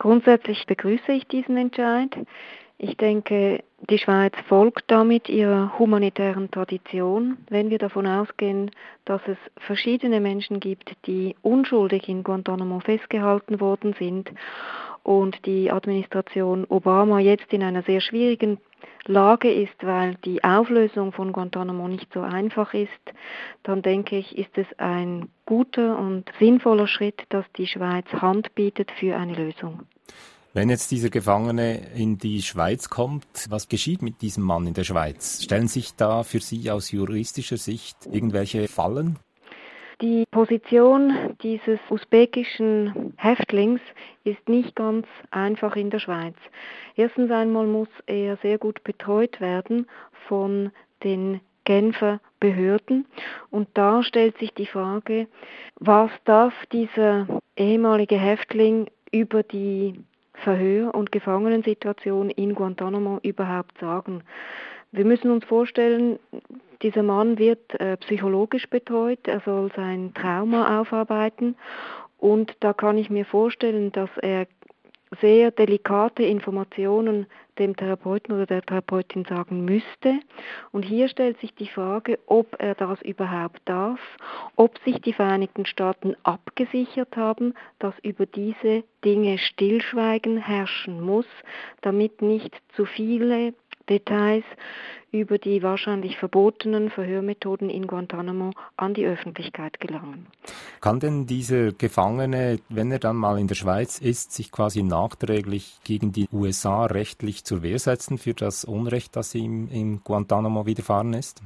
Grundsätzlich begrüße ich diesen Entscheid. Ich denke, die Schweiz folgt damit ihrer humanitären Tradition. Wenn wir davon ausgehen, dass es verschiedene Menschen gibt, die unschuldig in Guantanamo festgehalten worden sind und die Administration Obama jetzt in einer sehr schwierigen Lage ist, weil die Auflösung von Guantanamo nicht so einfach ist, dann denke ich, ist es ein guter und sinnvoller Schritt, dass die Schweiz Hand bietet für eine Lösung. Wenn jetzt dieser Gefangene in die Schweiz kommt, was geschieht mit diesem Mann in der Schweiz? Stellen sich da für Sie aus juristischer Sicht irgendwelche Fallen? Die Position dieses usbekischen Häftlings ist nicht ganz einfach in der Schweiz. Erstens einmal muss er sehr gut betreut werden von den Genfer Behörden. Und da stellt sich die Frage, was darf dieser ehemalige Häftling über die Verhör- und Gefangenensituation in Guantanamo überhaupt sagen? Wir müssen uns vorstellen, dieser Mann wird psychologisch betreut, er soll sein Trauma aufarbeiten und da kann ich mir vorstellen, dass er sehr delikate Informationen dem Therapeuten oder der Therapeutin sagen müsste. Und hier stellt sich die Frage, ob er das überhaupt darf, ob sich die Vereinigten Staaten abgesichert haben, dass über diese Dinge Stillschweigen herrschen muss, damit nicht zu viele Details über die wahrscheinlich verbotenen Verhörmethoden in Guantanamo an die Öffentlichkeit gelangen. Kann denn dieser Gefangene, wenn er dann mal in der Schweiz ist, sich quasi nachträglich gegen die USA rechtlich zur Wehr setzen für das Unrecht, das ihm in Guantanamo widerfahren ist?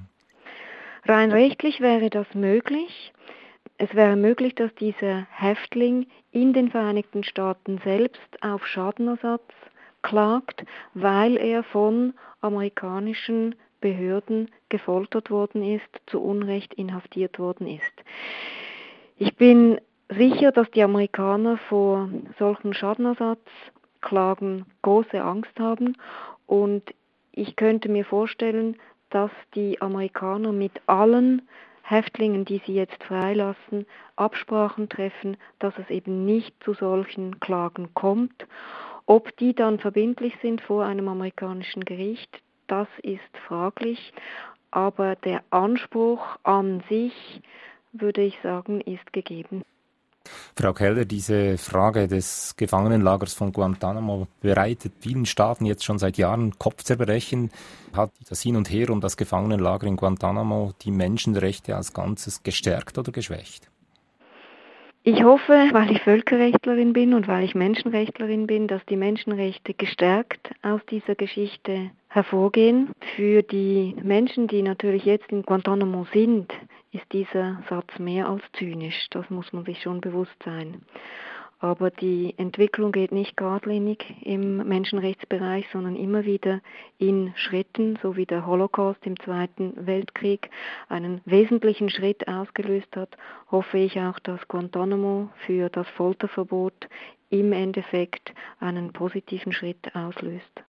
Rein rechtlich wäre das möglich. Es wäre möglich, dass dieser Häftling in den Vereinigten Staaten selbst auf Schadenersatz klagt, weil er von amerikanischen Behörden gefoltert worden ist, zu Unrecht inhaftiert worden ist. Ich bin sicher, dass die Amerikaner vor solchen Schadenersatzklagen große Angst haben und ich könnte mir vorstellen, dass die Amerikaner mit allen Häftlingen, die sie jetzt freilassen, Absprachen treffen, dass es eben nicht zu solchen Klagen kommt. Ob die dann verbindlich sind vor einem amerikanischen Gericht, das ist fraglich, aber der Anspruch an sich, würde ich sagen, ist gegeben. Frau Keller, diese Frage des Gefangenenlagers von Guantanamo bereitet vielen Staaten jetzt schon seit Jahren Kopfzerbrechen. Hat das Hin und Her um das Gefangenenlager in Guantanamo die Menschenrechte als Ganzes gestärkt oder geschwächt? Ich hoffe, weil ich Völkerrechtlerin bin und weil ich Menschenrechtlerin bin, dass die Menschenrechte gestärkt aus dieser Geschichte hervorgehen. Für die Menschen, die natürlich jetzt in Guantanamo sind, ist dieser Satz mehr als zynisch. Das muss man sich schon bewusst sein. Aber die Entwicklung geht nicht geradlinig im Menschenrechtsbereich, sondern immer wieder in Schritten, so wie der Holocaust im Zweiten Weltkrieg einen wesentlichen Schritt ausgelöst hat, hoffe ich auch, dass Guantanamo für das Folterverbot im Endeffekt einen positiven Schritt auslöst.